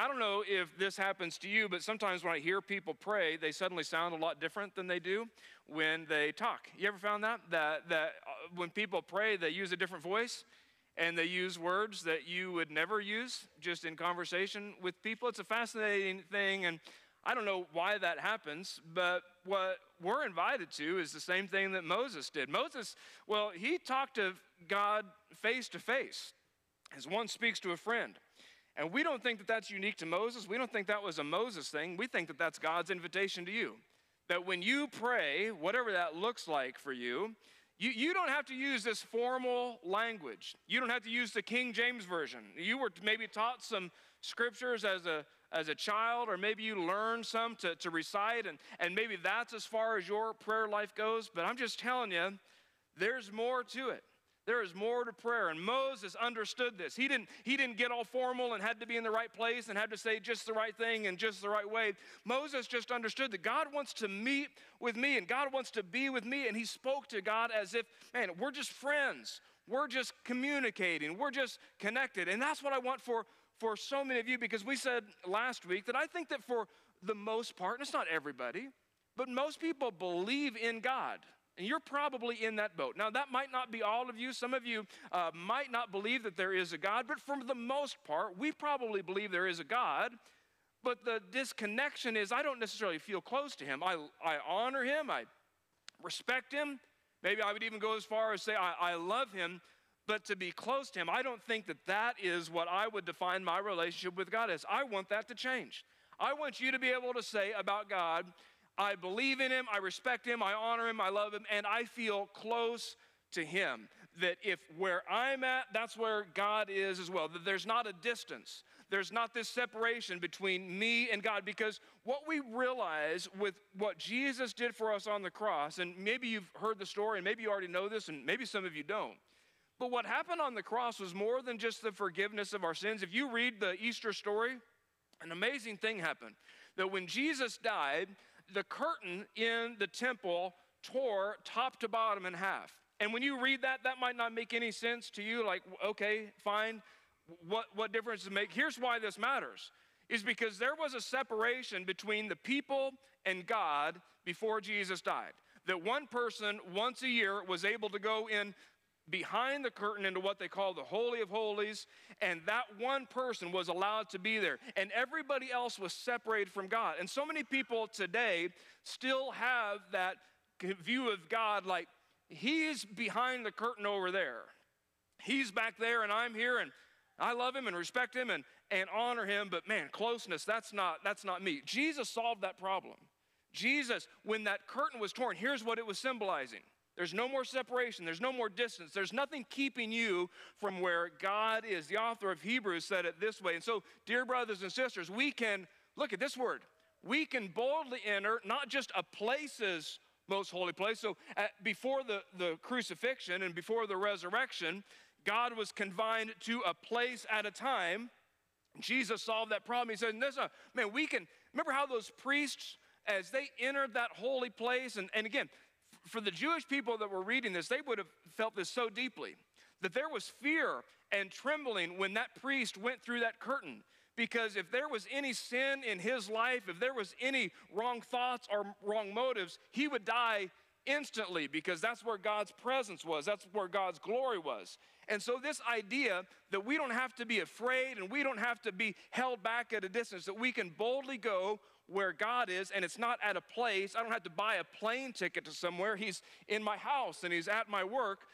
I don't know if this happens to you, but sometimes when I hear people pray, they suddenly sound a lot different than they do when they talk. You ever found that? That when people pray, they use a different voice and they use words that you would never use just in conversation with people. It's a fascinating thing, and I don't know why that happens, but what we're invited to is the same thing that Moses did. Moses, well, he talked to God face to face as one speaks to a friend. And we don't think that that's unique to Moses. We don't think that was a Moses thing. We think that that's God's invitation to you. That when you pray, whatever that looks like for you, you don't have to use this formal language. You don't have to use the King James Version. You were maybe taught some scriptures as a child, or maybe you learned some to recite, and maybe that's as far as your prayer life goes. But I'm just telling you, there's more to it. There is more to prayer, and Moses understood this. He didn't get all formal and had to be in the right place and had to say just the right thing and just the right way. Moses just understood that God wants to meet with me and God wants to be with me, and he spoke to God as if, man, we're just friends. We're just communicating. We're just connected, and that's what I want for so many of you, because we said last week that I think that for the most part, and it's not everybody, but most people believe in God. And you're probably in that boat. Now, that might not be all of you. Some of you might not believe that there is a God, but for the most part, we probably believe there is a God. But the disconnection is I don't necessarily feel close to him. I honor him. I respect him. Maybe I would even go as far as say I love him. But to be close to him, I don't think that that is what I would define my relationship with God as. I want that to change. I want you to be able to say about God, I believe in him, I respect him, I honor him, I love him, and I feel close to him. That if where I'm at, that's where God is as well. That there's not a distance. There's not this separation between me and God, because what we realize with what Jesus did for us on the cross, and maybe you've heard the story, and maybe you already know this, and maybe some of you don't, but what happened on the cross was more than just the forgiveness of our sins. If you read the Easter story, an amazing thing happened. That when Jesus died, the curtain in the temple tore top to bottom in half. And when you read that, that might not make any sense to you. Like, okay, fine. What difference does it make? Here's why this matters. Is because there was a separation between the people and God before Jesus died. That one person once a year was able to go in behind the curtain into what they call the Holy of Holies, and that one person was allowed to be there, and everybody else was separated from God. And so many people today still have that view of God like he's behind the curtain over there. He's back there and I'm here, and I love him and respect him and honor him, but man, closeness, that's not me. Jesus solved that problem. Jesus, when that curtain was torn, here's what it was symbolizing. There's no more separation. There's no more distance. There's nothing keeping you from where God is. The author of Hebrews said it this way. And so, dear brothers and sisters, we can, look at this word, we can boldly enter not just a place's most holy place. So before the crucifixion and before the resurrection, God was confined to a place at a time. Jesus solved that problem. He said, man, we can, remember how those priests, as they entered that holy place, and again, for the Jewish people that were reading this, they would have felt this so deeply, that there was fear and trembling when that priest went through that curtain. Because if there was any sin in his life, if there was any wrong thoughts or wrong motives, he would die instantly, because that's where God's presence was. That's where God's glory was. And so this idea that we don't have to be afraid and we don't have to be held back at a distance, that we can boldly go where God is, and it's not at a place. I don't have to buy a plane ticket to somewhere. He's in my house and he's at my work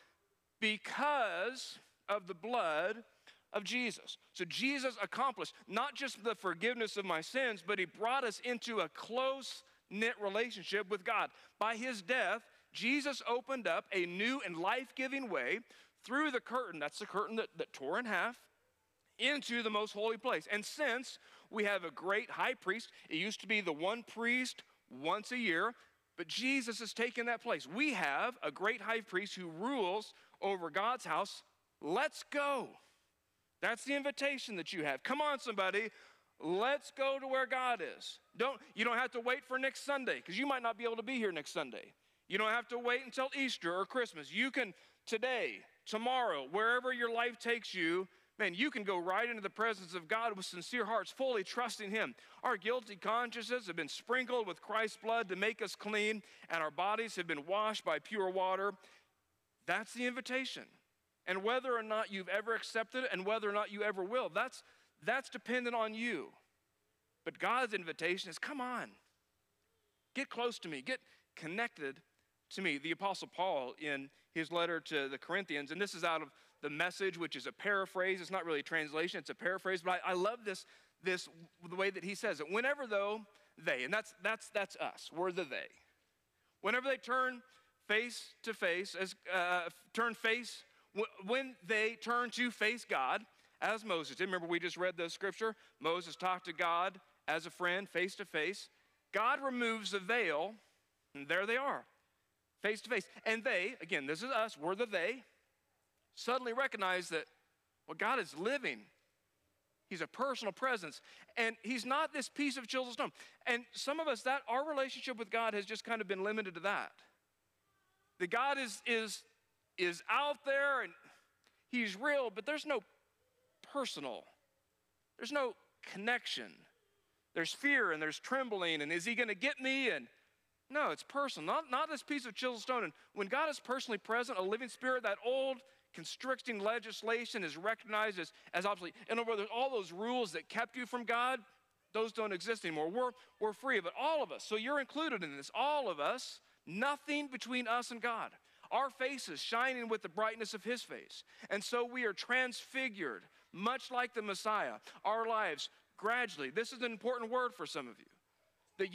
because of the blood of Jesus. So Jesus accomplished not just the forgiveness of my sins, but he brought us into a close-knit relationship with God. By his death, Jesus opened up a new and life-giving way through the curtain, that's the curtain that tore in half, into the most holy place. And since we have a great high priest, it used to be the one priest once a year, but Jesus has taken that place. We have a great high priest who rules over God's house. Let's go. That's the invitation that you have. Come on, somebody. Let's go to where God is. You don't have to wait for next Sunday, because you might not be able to be here next Sunday. You don't have to wait until Easter or Christmas. You can today, tomorrow, wherever your life takes you, Man, you can go right into the presence of God with sincere hearts, fully trusting him. Our guilty consciences have been sprinkled with Christ's blood to make us clean, and our bodies have been washed by pure water. That's the invitation. And whether or not you've ever accepted it and whether or not you ever will, that's dependent on you. But God's invitation is, come on, get close to me, get connected to me. The Apostle Paul, in his letter to the Corinthians, and this is out of the Message, which is a paraphrase. It's not really a translation, it's a paraphrase, but I love this the way that he says it. Whenever though they, and that's us, we're the they. Whenever they turn face to face, when they turn to face God, as Moses did. Remember, we just read the scripture. Moses talked to God as a friend, face to face. God removes the veil, and there they are, face to face. And they, again, this is us, we're the they, suddenly recognize that, well, God is living. He's a personal presence. And he's not this piece of chiseled stone. And some of us, that our relationship with God has just kind of been limited to that. That God is out there and he's real, but there's no personal. There's no connection. There's fear and there's trembling, and is he going to get me? And no, it's personal, not this piece of chiseled stone. And when God is personally present, a living spirit, that old constricting legislation is recognized as obsolete. In other words, all those rules that kept you from God, those don't exist anymore. We're free, but all of us, so you're included in this, all of us, nothing between us and God. Our faces shining with the brightness of his face. And so we are transfigured, much like the Messiah. Our lives gradually, this is an important word for some of you, that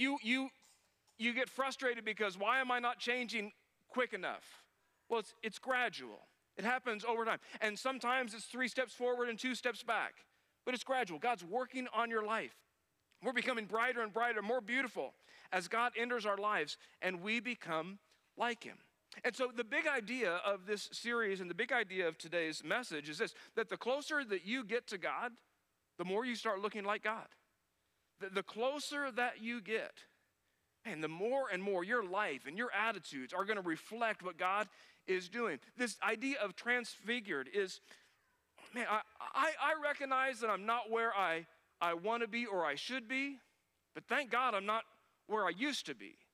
you get frustrated because why am I not changing quick enough? Well, it's gradual. It happens over time. And sometimes it's 3 steps forward and 2 steps back. But it's gradual. God's working on your life. We're becoming brighter and brighter, more beautiful as God enters our lives and we become like him. And so the big idea of this series and the big idea of today's message is this, that the closer that you get to God, the more you start looking like God. The closer that you get, and the more and more your life and your attitudes are going to reflect what God is doing. This idea of transfigured is, man, I recognize that I'm not where I want to be or I should be, but thank God I'm not where I used to be.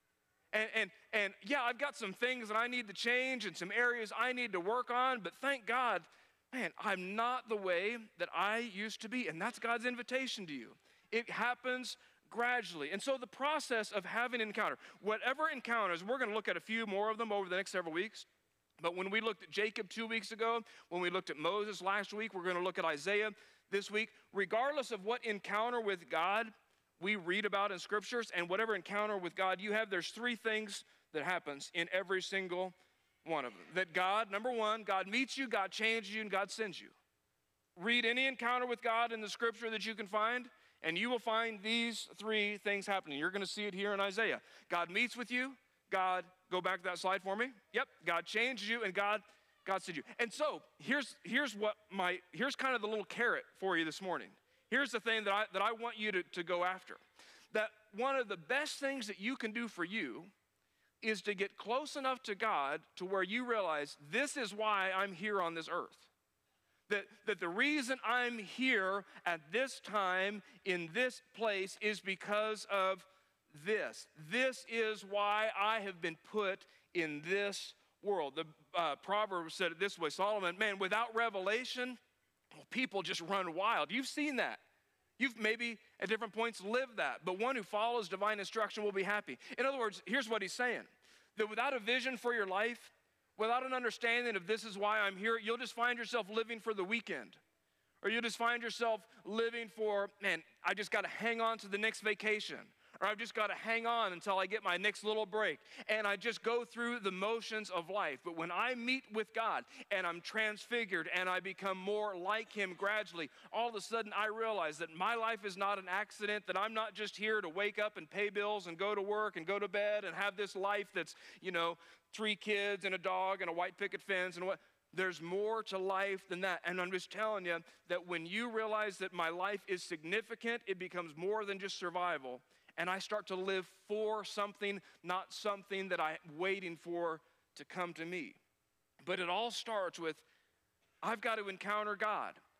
And yeah, I've got some things that I need to change and some areas I need to work on, but thank God, man, I'm not the way that I used to be, and that's God's invitation to you. It happens gradually. And so the process of having an encounter, whatever encounters, we're going to look at a few more of them over the next several weeks. But when we looked at Jacob 2 weeks ago, when we looked at Moses last week, we're going to look at Isaiah this week. Regardless of what encounter with God we read about in scriptures and whatever encounter with God you have, there's 3 things that happens in every single one of them. That God, number one, God meets you, God changes you, and God sends you. Read any encounter with God in the scripture that you can find, and you will find these 3 things happening. You're going to see it here in Isaiah. God meets with you. God, go back to that slide for me. Yep, God changes you, and God sends you. And so here's kind of the little carrot for you this morning. Here's the thing that I want you to go after. That one of the best things that you can do for you is to get close enough to God to where you realize this is why I'm here on this earth. That the reason I'm here at this time in this place is because of this. This is why I have been put in this world. The Proverbs said it this way, Solomon, man, without revelation, people just run wild. You've seen that. You've maybe at different points lived that, but one who follows divine instruction will be happy. In other words, here's what he's saying, that without a vision for your life, without an understanding of this is why I'm here, you'll just find yourself living for the weekend. Or you'll just find yourself living for, man, I just got to hang on to the next vacation. Or I've just got to hang on until I get my next little break. And I just go through the motions of life. But when I meet with God and I'm transfigured and I become more like him gradually, all of a sudden I realize that my life is not an accident, that I'm not just here to wake up and pay bills and go to work and go to bed and have this life that's, 3 kids and a dog and a white picket fence and what. There's more to life than that. And I'm just telling you that when you realize that my life is significant, it becomes more than just survival. And I start to live for something, not something that I'm waiting for to come to me. But it all starts with, I've got to encounter God.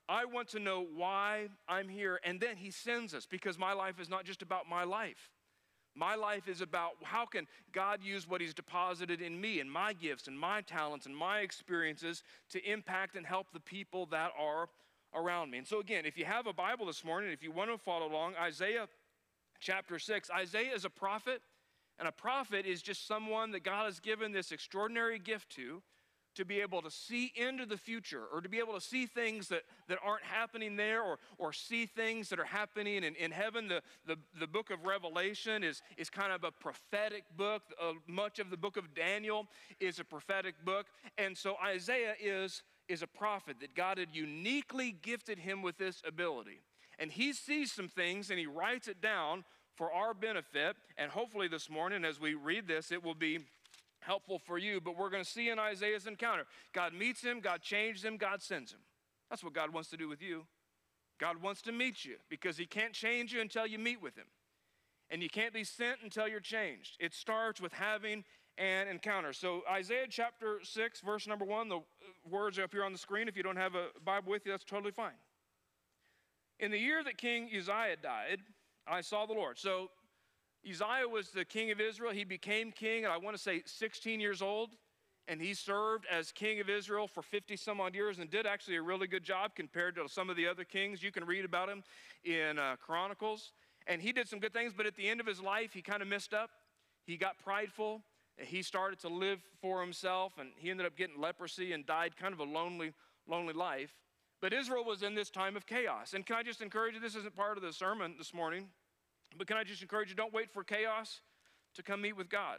I want to know why I'm here. And then he sends us, because my life is not just about my life. My life is about how can God use what he's deposited in me and my gifts and my talents and my experiences to impact and help the people that are around me. And so again, if you have a Bible this morning, if you want to follow along, Isaiah chapter 6. Isaiah is a prophet, and a prophet is just someone that God has given this extraordinary gift to be able to see into the future, or to be able to see things that aren't happening there, or see things that are happening in heaven. The book of Revelation is kind of a prophetic book. Much of the book of Daniel is a prophetic book. And so Isaiah is a prophet that God had uniquely gifted him with this ability. And he sees some things and he writes it down for our benefit. And hopefully this morning as we read this, it will be helpful for you. But we're going to see in Isaiah's encounter, God meets him, God changes him, God sends him. That's what God wants to do with you. God wants to meet you, because he can't change you until you meet with him. And you can't be sent until you're changed. It starts with having an encounter. So Isaiah chapter 6, verse number 1, the words are up here on the screen. If you don't have a Bible with you, that's totally fine. In the year that King Uzziah died, I saw the Lord. So Uzziah was the king of Israel. He became king at, I want to say, 16 years old. And he served as king of Israel for 50 some odd years and did actually a really good job compared to some of the other kings. You can read about him in Chronicles. And he did some good things, but at the end of his life, he kind of messed up. He got prideful. He started to live for himself, and he ended up getting leprosy and died kind of a lonely life. But Israel was in this time of chaos. And can I just encourage you, this isn't part of the sermon this morning, but can I just encourage you, don't wait for chaos to come meet with God.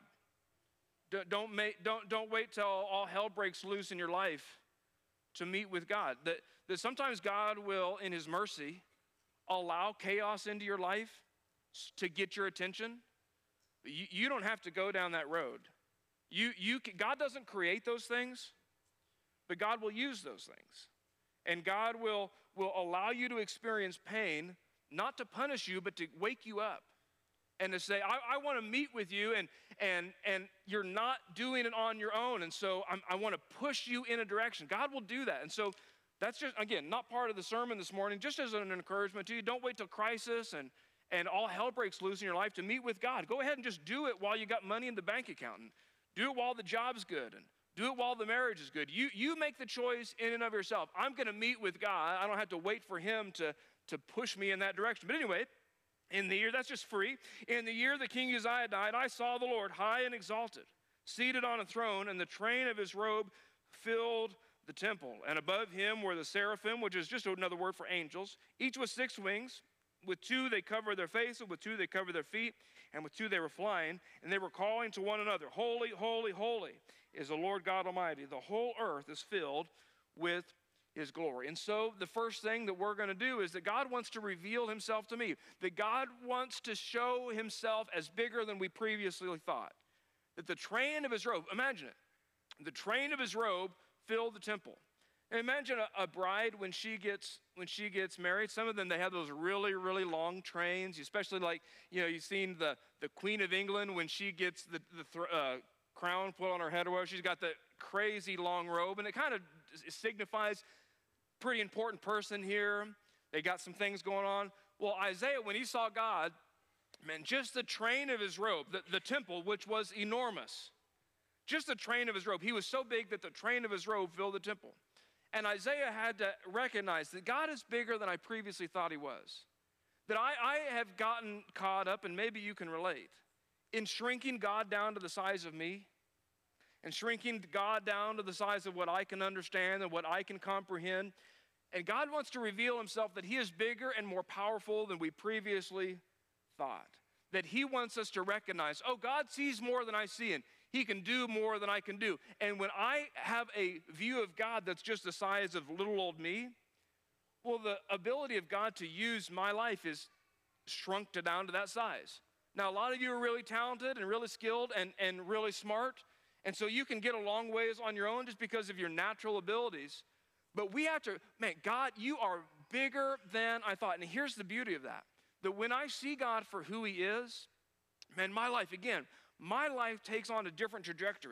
Don't wait till all hell breaks loose in your life to meet with God. That sometimes God will, in his mercy, allow chaos into your life to get your attention. You don't have to go down that road. God doesn't create those things, but God will use those things. And God will allow you to experience pain, not to punish you, but to wake you up and to say, I want to meet with you, and you're not doing it on your own, and so I want to push you in a direction. God will do that. And so that's just, again, not part of the sermon this morning, just as an encouragement to you. Don't wait till crisis and all hell breaks loose in your life to meet with God. Go ahead and just do it while you got money in the bank account, and do it while the job's good, and do it while the marriage is good. You make the choice in and of yourself. I'm going to meet with God. I don't have to wait for him to push me in that direction. But anyway, in the year, that's just free. In the year that King Uzziah died, I saw the Lord high and exalted, seated on a throne, and the train of his robe filled the temple. And above him were the seraphim, which is just another word for angels, each with 6 wings. With 2 they covered their faces, with 2 they covered their feet, and with 2 they were flying. And they were calling to one another, Holy, holy, holy is the Lord God Almighty. The whole earth is filled with his glory. And so the first thing that we're going to do is that God wants to reveal himself to me. That God wants to show himself as bigger than we previously thought. That the train of his robe, imagine it, the train of his robe filled the temple. And imagine a bride when she gets married. Some of them, they have those really, really long trains, especially like, you've seen the Queen of England when she gets the crown put on her head or whatever. She's got the crazy long robe, and it kind of signifies pretty important person here. They got some things going on. Well, Isaiah, when he saw God, man, just the train of his robe, the temple, which was enormous, just the train of his robe. He was so big that the train of his robe filled the temple. And Isaiah had to recognize that God is bigger than I previously thought he was. That I have gotten caught up, and maybe you can relate, in shrinking God down to the size of me, and shrinking God down to the size of what I can understand and what I can comprehend. And God wants to reveal himself that he is bigger and more powerful than we previously thought. That he wants us to recognize, oh, God sees more than I see, and he can do more than I can do. And when I have a view of God that's just the size of little old me, well, the ability of God to use my life is shrunk down to that size. Now, a lot of you are really talented and really skilled and really smart, and so you can get a long ways on your own just because of your natural abilities. But we have to, man, God, you are bigger than I thought. And here's the beauty of that. That when I see God for who he is, man, my life takes on a different trajectory.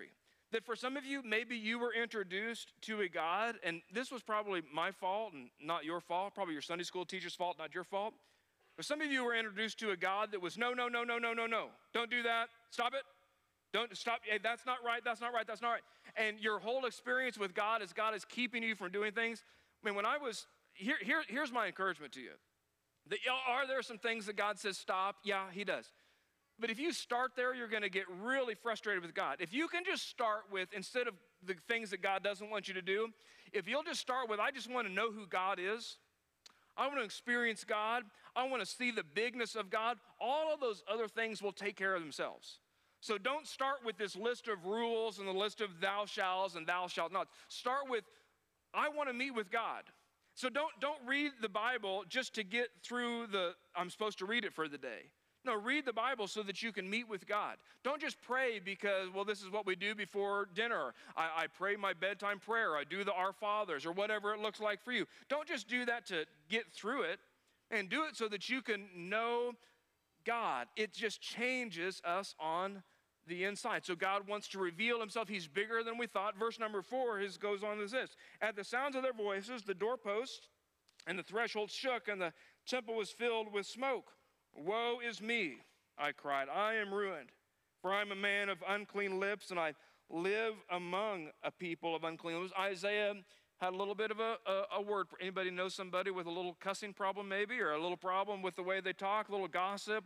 That for some of you, maybe you were introduced to a God, and this was probably my fault and not your fault, probably your Sunday school teacher's fault, not your fault. But some of you were introduced to a God that was no, no, no, no, no, no, no. Don't do that. Stop it. Don't stop. Hey, that's not right. That's not right. That's not right. And your whole experience with God is keeping you from doing things. I mean, when I was, here's my encouragement to you. That, are there some things that God says stop? Yeah, he does. But if you start there, you're going to get really frustrated with God. If you can just start with, instead of the things that God doesn't want you to do, if you'll just start with, I just want to know who God is. I want to experience God. I want to see the bigness of God. All of those other things will take care of themselves. So don't start with this list of rules and the list of thou shalt and thou shalt not. Start with, I want to meet with God. So don't read the Bible just to get through I'm supposed to read it for the day. No, read the Bible so that you can meet with God. Don't just pray because, well, this is what we do before dinner. I pray my bedtime prayer. I do the Our Fathers or whatever it looks like for you. Don't just do that to get through it, and do it so that you can know God. It just changes us on the inside. So God wants to reveal himself. He's bigger than we thought. Verse number 4 goes on as this. At the sounds of their voices, the doorposts and the threshold shook, and the temple was filled with smoke. Woe is me, I cried. I am ruined, for I am a man of unclean lips, and I live among a people of unclean lips. Isaiah had a little bit of a word. Anybody know somebody with a little cussing problem maybe, or a little problem with the way they talk, a little gossip,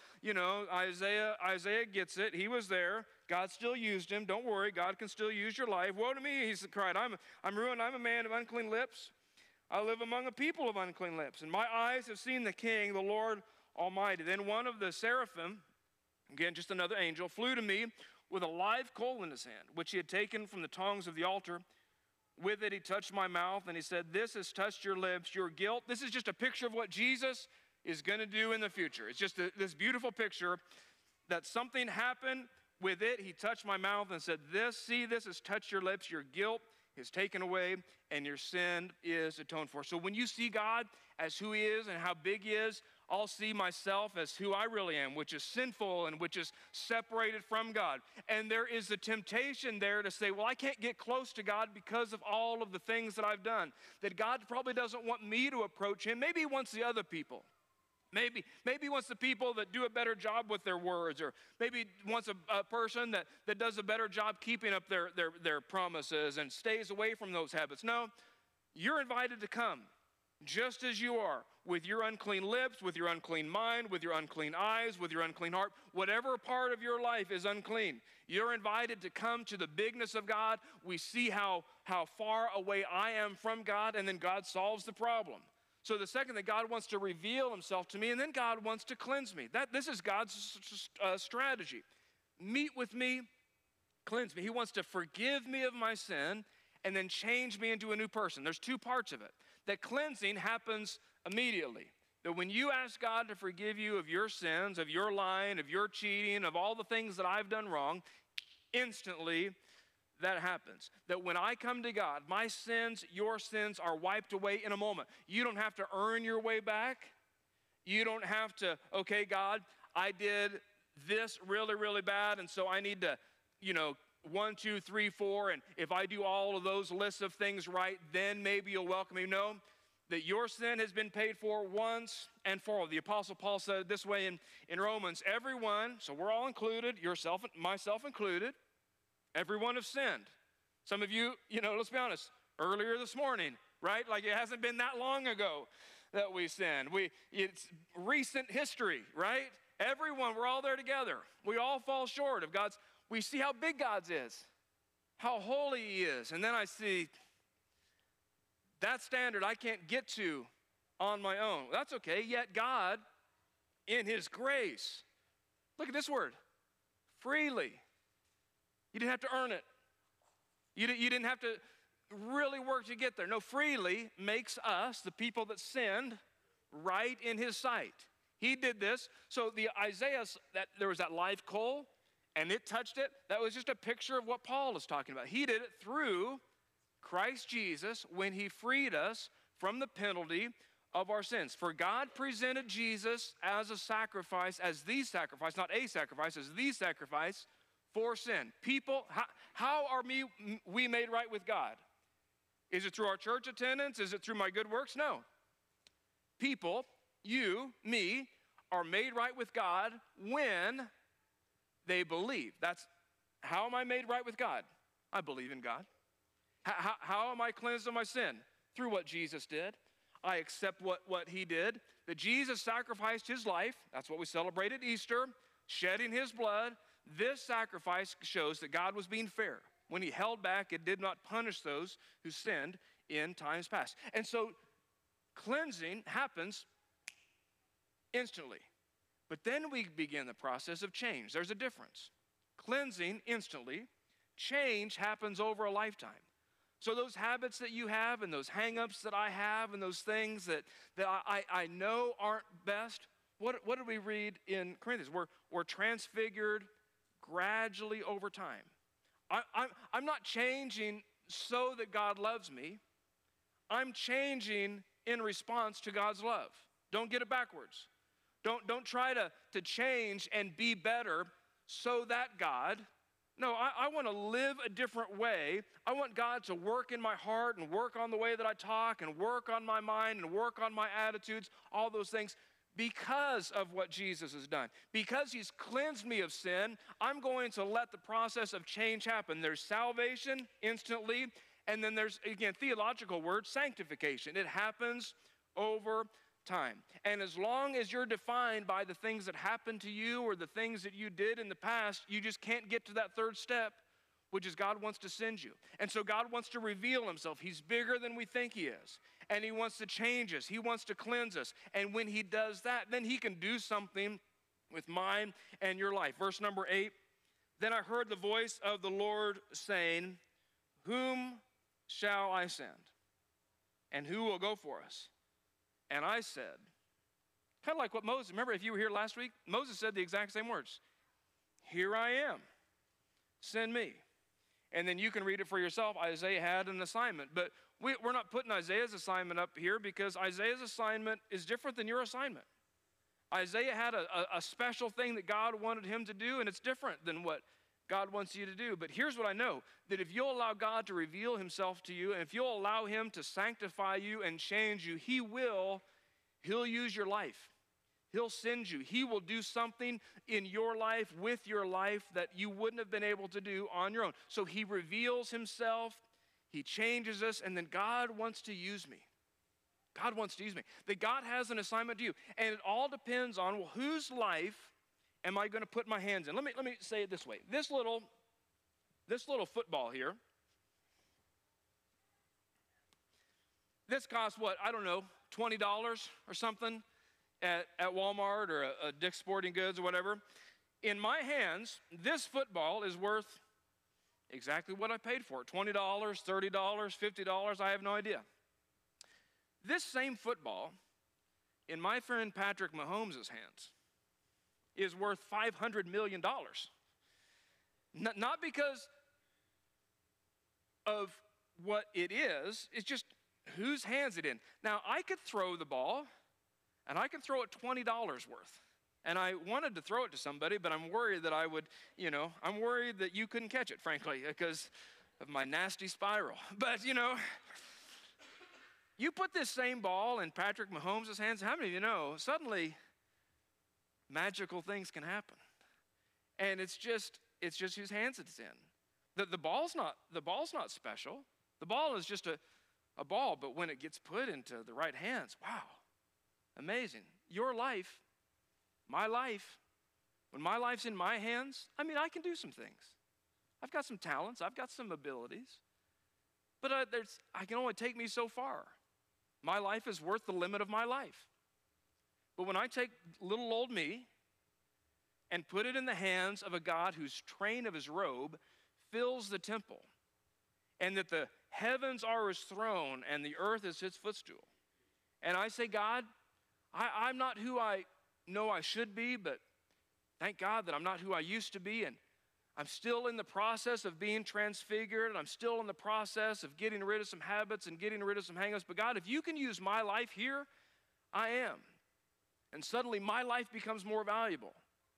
Isaiah gets it. He was there. God still used him. Don't worry, God can still use your life. Woe to me, he cried. I'm ruined. I'm a man of unclean lips. I live among a people of unclean lips, and my eyes have seen the King, the Lord Almighty. Then one of the seraphim, again just another angel, flew to me with a live coal in his hand, which he had taken from the tongs of the altar. With it he touched my mouth, and he said, this has touched your lips, your guilt. This is just a picture of what Jesus is going to do in the future. It's just this beautiful picture that something happened with it. He touched my mouth and said, this has touched your lips, your guilt is taken away, and your sin is atoned for. So when you see God as who he is and how big he is, I'll see myself as who I really am, which is sinful and which is separated from God. And there is a temptation there to say, well, I can't get close to God because of all of the things that I've done. That God probably doesn't want me to approach him. Maybe he wants the other people. Maybe he wants the people that do a better job with their words, or maybe he wants a person that does a better job keeping up their promises and stays away from those habits. No, you're invited to come just as you are, with your unclean lips, with your unclean mind, with your unclean eyes, with your unclean heart. Whatever part of your life is unclean, you're invited to come to the bigness of God. We see how far away I am from God, and then God solves the problem. So the second, that God wants to reveal himself to me, and then God wants to cleanse me. This is God's strategy. Meet with me, cleanse me. He wants to forgive me of my sin and then change me into a new person. There's two parts of it. That cleansing happens immediately. That when you ask God to forgive you of your sins, of your lying, of your cheating, of all the things that I've done wrong, instantly that happens. That when I come to God, my sins, your sins are wiped away in a moment. You don't have to earn your way back. You don't have to, okay, God, I did this really, really bad, and so I need to, 1, 2, 3, 4, and if I do all of those lists of things right, then maybe you'll welcome me. No, that your sin has been paid for once and for all. The Apostle Paul said it this way in Romans, everyone, so we're all included, yourself, myself included, everyone have sinned. Some of you, let's be honest, earlier this morning, right? Like it hasn't been that long ago that we sinned. It's recent history, right? Everyone, we're all there together. We all fall short of God's. We see how big God's is, how holy he is. And then I see that standard I can't get to on my own. That's okay, yet God, in his grace, look at this word, freely. You didn't have to earn it. You didn't have to really work to get there. No, freely makes us, the people that sinned, right in his sight. He did this. So the Isaiah, there was that live coal, and it touched it. That was just a picture of what Paul is talking about. He did it through Christ Jesus when he freed us from the penalty of our sins. For God presented Jesus as a sacrifice, as the sacrifice, not a sacrifice, as the sacrifice for sin. People, how are we made right with God? Is it through our church attendance? Is it through my good works? No. People, you, me, are made right with God when they believe. That's how am I made right with God? I believe in God. How am I cleansed of my sin? Through what Jesus did. I accept what he did. That Jesus sacrificed his life. That's what we celebrate at Easter. Shedding his blood. This sacrifice shows that God was being fair. When he held back, it did not punish those who sinned in times past. And so cleansing happens instantly. But then we begin the process of change. There's a difference. Cleansing instantly. Change happens over a lifetime. So those habits that you have and those hang-ups that I have and those things that I know aren't best, what did we read in Corinthians? We're transfigured gradually over time. I'm not changing so that God loves me. I'm changing in response to God's love. Don't get it backwards. Don't try to change and be better so that God. No, I want to live a different way. I want God to work in my heart and work on the way that I talk and work on my mind and work on my attitudes, all those things, because of what Jesus has done. Because he's cleansed me of sin, I'm going to let the process of change happen. There's salvation instantly, and then there's, again, theological word, sanctification. It happens over time. And as long as you're defined by the things that happened to you or the things that you did in the past, you just can't get to that third step, which is God wants to send you. And so God wants to reveal himself. He's bigger than we think he is. And he wants to change us. He wants to cleanse us. And when he does that, then he can do something with mine and your life. Verse number 8, then I heard the voice of the Lord saying, whom shall I send? And who will go for us? And I said, kind of like what Moses, remember if you were here last week, Moses said the exact same words. Here I am, send me. And then you can read it for yourself. Isaiah had an assignment, but we're not putting Isaiah's assignment up here because Isaiah's assignment is different than your assignment. Isaiah had a special thing that God wanted him to do, and it's different than what God wants you to do. But here's what I know, that if you'll allow God to reveal himself to you, and if you'll allow him to sanctify you and change you, he'll use your life. He'll send you. He will do something in your life, with your life, that you wouldn't have been able to do on your own. So he reveals himself, he changes us, and then God wants to use me. God wants to use me. That God has an assignment to you. And it all depends on, well, whose life am I going to put my hands in? Let me say it this way. This little football here, this costs what? I don't know, $20 or something at Walmart or a Dick's Sporting Goods or whatever. In my hands, this football is worth exactly what I paid for it. $20, $30, $50, I have no idea. This same football in my friend Patrick Mahomes' hands is worth $500 million. Not because of what it is, it's just whose hands it in. Now, I could throw the ball, and I could throw it $20 worth. And I wanted to throw it to somebody, but I'm worried that I'm worried that you couldn't catch it, frankly, because of my nasty spiral. But, you put this same ball in Patrick Mahomes' hands, how many of you know, suddenly magical things can happen. And it's just whose hands it's in. The ball's not special. The ball is just a ball, but when it gets put into the right hands, wow, amazing. Your life, my life, when my life's in my hands, I can do some things. I've got some talents, I've got some abilities, but I can only take me so far. My life is worth the limit of my life. But when I take little old me and put it in the hands of a God whose train of his robe fills the temple, and that the heavens are his throne and the earth is his footstool, and I say, God, I'm not who I know I should be, but thank God that I'm not who I used to be, and I'm still in the process of being transfigured, and I'm still in the process of getting rid of some habits and getting rid of some hang-ups. But God, if you can use my life here, I am. And suddenly my life becomes more valuable.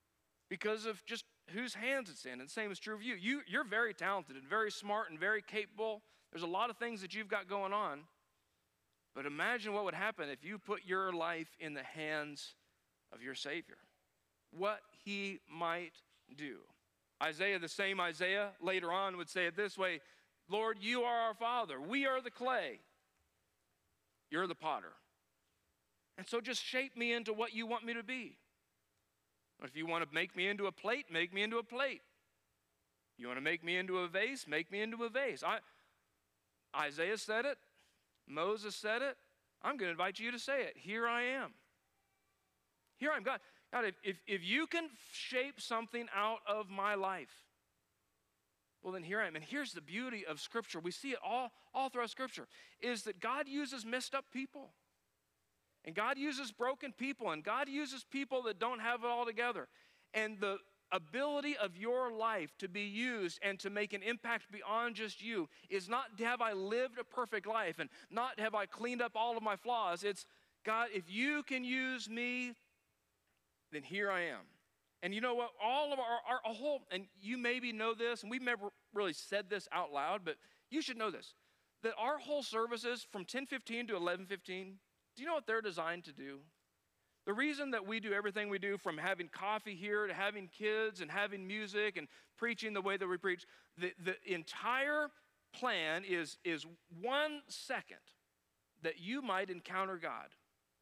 because of just whose hands it's in. And the same is true of you. You're very talented and very smart and very capable. There's a lot of things that you've got going on. But imagine what would happen if you put your life in the hands of your Savior. What he might do. Isaiah, the same Isaiah, later on would say it this way, Lord, you are our Father. We are the clay. You're the potter. And so just shape me into what you want me to be. If you want to make me into a plate, make me into a plate. You want to make me into a vase, make me into a vase. Isaiah said it. Moses said it. I'm going to invite you to say it. Here I am. Here I am. God, if you can shape something out of my life, well, then here I am. And here's the beauty of Scripture. We see it all throughout Scripture, is that God uses messed up people. And God uses broken people. And God uses people that don't have it all together. And the ability of your life to be used and to make an impact beyond just you is not have I lived a perfect life and not have I cleaned up all of my flaws. It's, God, if you can use me, then here I am. And you know what? All of our whole, and you maybe know this, and we've never really said this out loud, but you should know this, that our whole services from 10:15 to 11:15, do you know what they're designed to do? The reason that we do everything we do, from having coffee here to having kids and having music and preaching the way that we preach, the entire plan is 1 second that you might encounter God.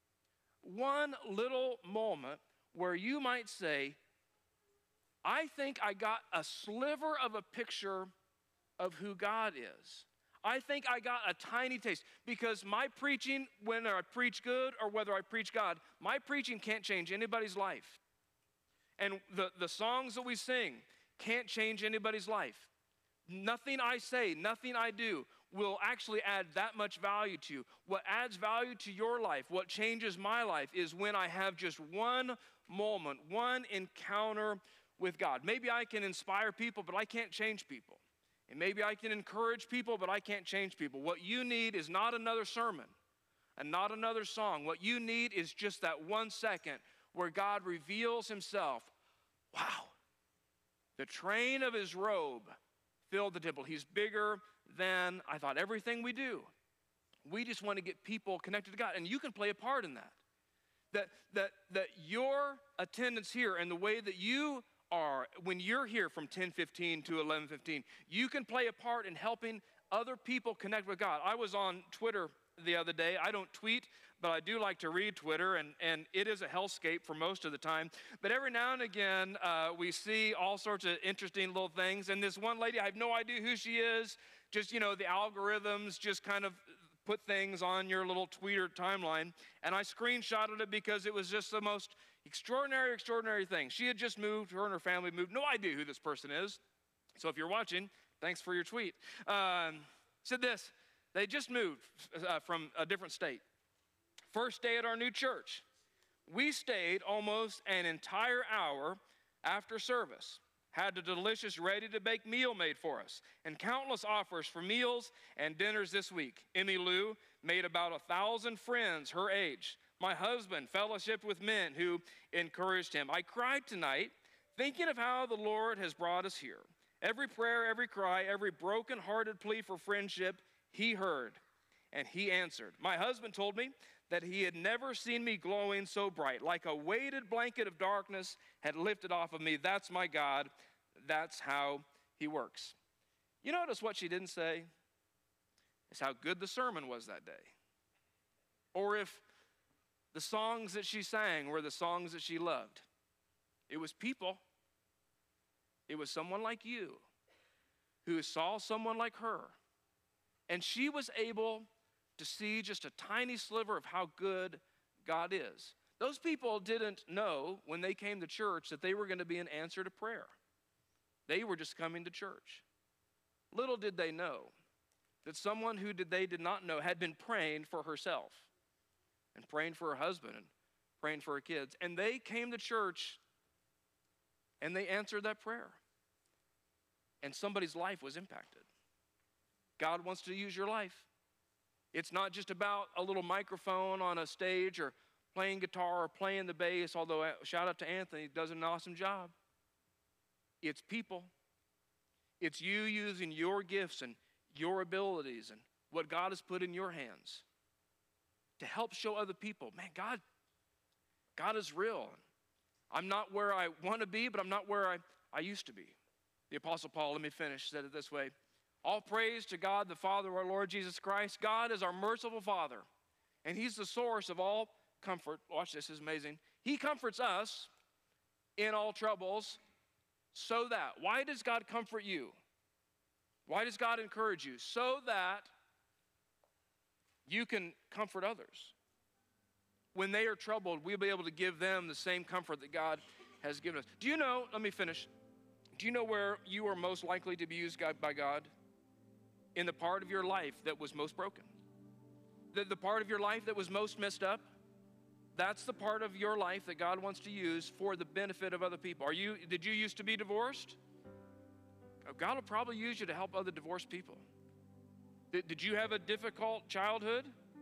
One little moment where you might say, I think I got a sliver of a picture of who God is. I think I got a tiny taste, because my preaching, whether I preach good or whether I preach God, my preaching can't change anybody's life. And the songs that we sing can't change anybody's life. Nothing I say, nothing I do will actually add that much value to you. What adds value to your life, what changes my life, is when I have just one moment, one encounter with God. Maybe I can inspire people, but I can't change people. And maybe I can encourage people, but I can't change people. What you need is not another sermon and not another song. What you need is just that 1 second where God reveals himself. Wow. The train of his robe filled the temple. He's bigger than I thought. Everything we do, we just want to get people connected to God. And you can play a part in that. That your attendance here and the way that you are, when you're here from 10:15 to 11:15, you can play a part in helping other people connect with God. I was on Twitter the other day. I don't tweet, but I do like to read Twitter, and it is a hellscape for most of the time. But every now and again, we see all sorts of interesting little things. And this one lady, I have no idea who she is. Just, the algorithms just kind of put things on your little Twitter timeline. And I screenshotted it because it was just the most extraordinary thing. She had just moved, her and her family moved. No idea who this person is. So if you're watching, thanks for your tweet. Said this, they just moved from a different state. First day at our new church. We stayed almost an entire hour after service. Had a delicious ready-to-bake meal made for us, and countless offers for meals and dinners this week. Emmy Lou made about 1,000 friends her age. My husband fellowshiped with men who encouraged him. I cried tonight, thinking of how the Lord has brought us here. Every prayer, every cry, every broken-hearted plea for friendship, he heard, and he answered. My husband told me that he had never seen me glowing so bright, like a weighted blanket of darkness had lifted off of me. That's my God. That's how he works. You notice what she didn't say? It's how good the sermon was that day. Or if the songs that she sang were the songs that she loved. It was people. It was someone like you who saw someone like her. And she was able to see just a tiny sliver of how good God is. Those people didn't know when they came to church that they were going to be an answer to prayer. They were just coming to church. Little did they know that someone who they did not know had been praying for herself and praying for her husband and praying for her kids. And they came to church and they answered that prayer. And somebody's life was impacted. God wants to use your life. It's not just about a little microphone on a stage or playing guitar or playing the bass, although shout out to Anthony, he does an awesome job. It's people. It's you using your gifts and your abilities and what God has put in your hands to help show other people, man, God is real. I'm not where I want to be, but I'm not where I used to be. The Apostle Paul, let me finish, said it this way. All praise to God, the Father of our Lord Jesus Christ. God is our merciful Father, and he's the source of all comfort. Watch this, is amazing. He comforts us in all troubles so that, why does God comfort you? Why does God encourage you? So that you can comfort others. When they are troubled, we'll be able to give them the same comfort that God has given us. Do you know, let me finish. Do you know where you are most likely to be used by God? In the part of your life that was most broken. The part of your life that was most messed up, that's the part of your life that God wants to use for the benefit of other people. Did you used to be divorced? God will probably use you to help other divorced people. Did you have a difficult childhood?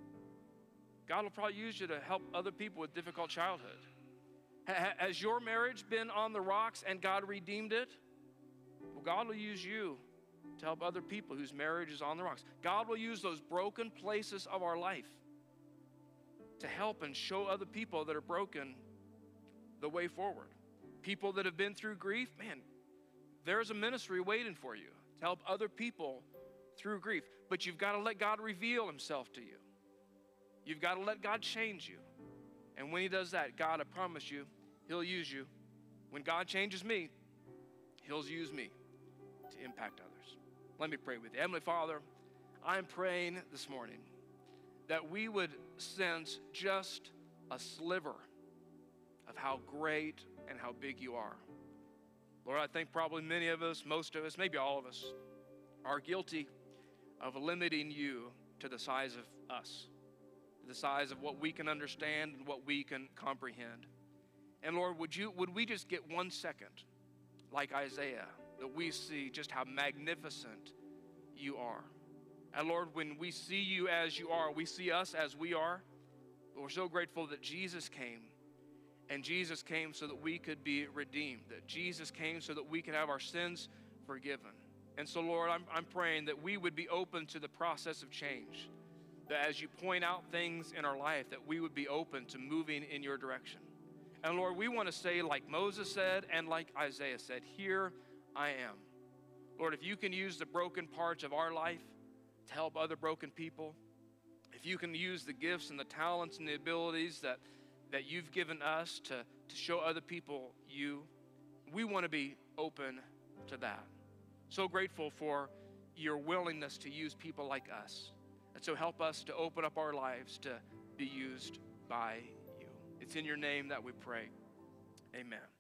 God will probably use you to help other people with difficult childhood. Has your marriage been on the rocks and God redeemed it? Well, God will use you to help other people whose marriage is on the rocks. God will use those broken places of our life to help and show other people that are broken the way forward. People that have been through grief, man, there's a ministry waiting for you to help other people through grief. But you've got to let God reveal himself to you. You've got to let God change you. And when he does that, God, I promise you, he'll use you. When God changes me, he'll use me to impact others. Let me pray with you. Heavenly Father, I'm praying this morning that we would sense just a sliver of how great and how big you are. Lord, I think probably many of us, most of us, maybe all of us, are guilty of limiting you to the size of us, to the size of what we can understand and what we can comprehend. And Lord, would we just get 1 second, like Isaiah, that we see just how magnificent you are. And Lord, when we see you as you are, we see us as we are. But we're so grateful that Jesus came. And Jesus came so that we could be redeemed. That Jesus came so that we could have our sins forgiven. And so, Lord, I'm praying that we would be open to the process of change. That as you point out things in our life, that we would be open to moving in your direction. And Lord, we want to say like Moses said and like Isaiah said, here I am. Lord, if you can use the broken parts of our life to help other broken people, if you can use the gifts and the talents and the abilities that you've given us to show other people you, we want to be open to that. So grateful for your willingness to use people like us. And so help us to open up our lives to be used by you. It's in your name that we pray. Amen.